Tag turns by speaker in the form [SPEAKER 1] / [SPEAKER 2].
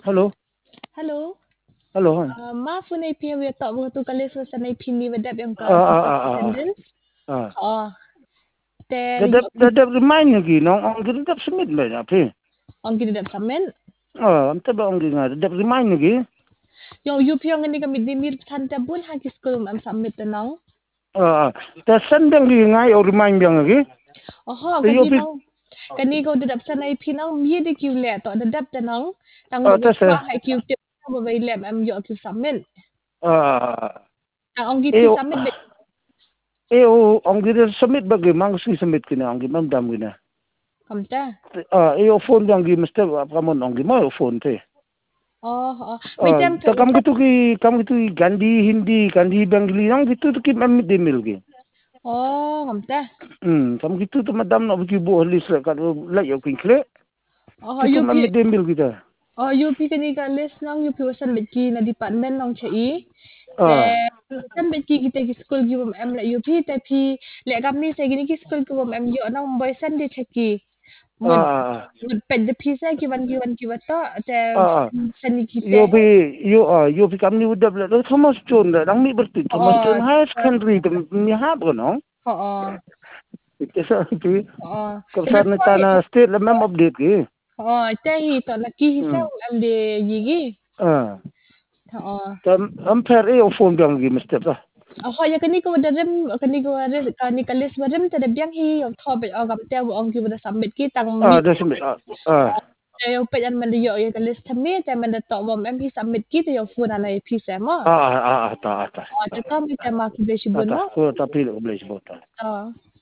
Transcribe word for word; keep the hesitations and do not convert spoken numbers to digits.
[SPEAKER 1] Hello.
[SPEAKER 2] Hello.
[SPEAKER 1] Hello. Hi.
[SPEAKER 2] Uh, maaf po na ipiyawit ako tu kali sa sanay pini wadap yung ka
[SPEAKER 1] Ah, ah,
[SPEAKER 2] teacher's
[SPEAKER 1] ah, ah,
[SPEAKER 2] attendance.
[SPEAKER 1] ah. Ah.
[SPEAKER 2] Oh, te
[SPEAKER 1] Dadap
[SPEAKER 2] yo
[SPEAKER 1] dadap remind lagi no ang dadap submit ba na pe.
[SPEAKER 2] ang ginadap sa men.
[SPEAKER 1] Ah, am ba ang ginga dadap remind lagi.
[SPEAKER 2] Yung U P yung ni kami dimir tanta bun hagi school am submit na nang.
[SPEAKER 1] Ah, ta sandang gi ngai o remind yang lagi.
[SPEAKER 2] Oho,
[SPEAKER 1] Te yo
[SPEAKER 2] kani
[SPEAKER 1] pi
[SPEAKER 2] nang kani ko dadap sanay pinang mi de kiu le to dadap ta nang tang
[SPEAKER 1] ah
[SPEAKER 2] mo
[SPEAKER 1] ta sa
[SPEAKER 2] kwa hai kiu te ba bai le am yo kiu submit.
[SPEAKER 1] ah
[SPEAKER 2] Ang ang
[SPEAKER 1] e
[SPEAKER 2] gitu
[SPEAKER 1] o
[SPEAKER 2] submit be
[SPEAKER 1] e o ang gi submit ba gi mang si submit kina ang gi mam dam gina.
[SPEAKER 2] kamta.
[SPEAKER 1] Ah, e o phone yang gi mesti apa mon ang gi mo phone te.
[SPEAKER 2] Oh, oh. May
[SPEAKER 1] Ah,
[SPEAKER 2] tem
[SPEAKER 1] ta kam gitu ki kam gitu Gandhi Hindi Gandhi Bengali yang gitu tu ki mam de mil gi.
[SPEAKER 2] Oh, kamta.
[SPEAKER 1] Hmm, kamu gitu tu madam nak pergi buat list lah kat like yang kle.
[SPEAKER 2] Oh,
[SPEAKER 1] Itu
[SPEAKER 2] U P
[SPEAKER 1] mami dembil kita.
[SPEAKER 2] Oh, U P kani ka list nang U P wasan beki na department nang chai. Te
[SPEAKER 1] Ah,
[SPEAKER 2] wasan beki kita ki school ki bom em la U P te phi le kam ni se gini ki school ki bom em yo nang boy san de cheki. Mod
[SPEAKER 1] ah,
[SPEAKER 2] mod ped de phi se ki wan ki wan ki wata te
[SPEAKER 1] ah, ah.
[SPEAKER 2] san ni ki te.
[SPEAKER 1] Yo pi yo ah yo pi kami udah bela Thomas John dah. Dang ni berarti Thomas
[SPEAKER 2] Oh,
[SPEAKER 1] John High Secondary tu ni ha bono.
[SPEAKER 2] oh, oh,
[SPEAKER 1] Itu sa pi
[SPEAKER 2] oh. Te
[SPEAKER 1] kapsar
[SPEAKER 2] that's
[SPEAKER 1] ni
[SPEAKER 2] why
[SPEAKER 1] tanah state lah mem update ki.
[SPEAKER 2] oh te hi to la ki hi se
[SPEAKER 1] Hmm.
[SPEAKER 2] am de yigi.
[SPEAKER 1] Ah.
[SPEAKER 2] Oh.
[SPEAKER 1] Tam ampere e o phone bang gi mesti lah.
[SPEAKER 2] Ako ya kani ko darem kani ko are kani kalis barem tada biang hi yung thobe agam te ang ki bada sambit ki tang mi
[SPEAKER 1] Ah, dah sempat. Ah, ah,
[SPEAKER 2] te yung pe an man yo ya kalis tami te man da to bom em hi sambit ki te yung funa na pi se mo.
[SPEAKER 1] ah, ah, ah, tak, tak,
[SPEAKER 2] Oh te kam te ma ki be shi
[SPEAKER 1] tak,
[SPEAKER 2] bun
[SPEAKER 1] tak.
[SPEAKER 2] no.
[SPEAKER 1] Kau tapi boleh sebut.
[SPEAKER 2] Oh.